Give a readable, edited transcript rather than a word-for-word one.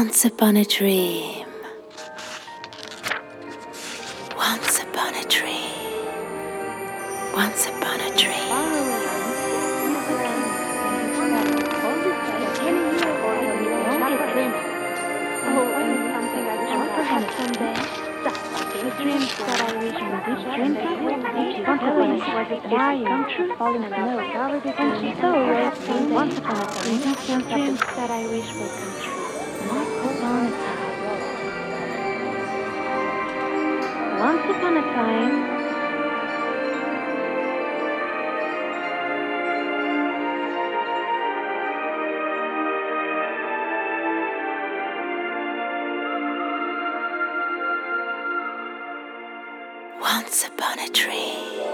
Once upon a dream. Once upon a dream. Once upon a dream. Perhaps someday, the dreams that I wish would be dreams. Once upon a time, was it why you come true? Falling in love with all of the dreams. So once upon a time, dreams that I wish would come true. Once upon a time. Once upon a time. Once upon a dream.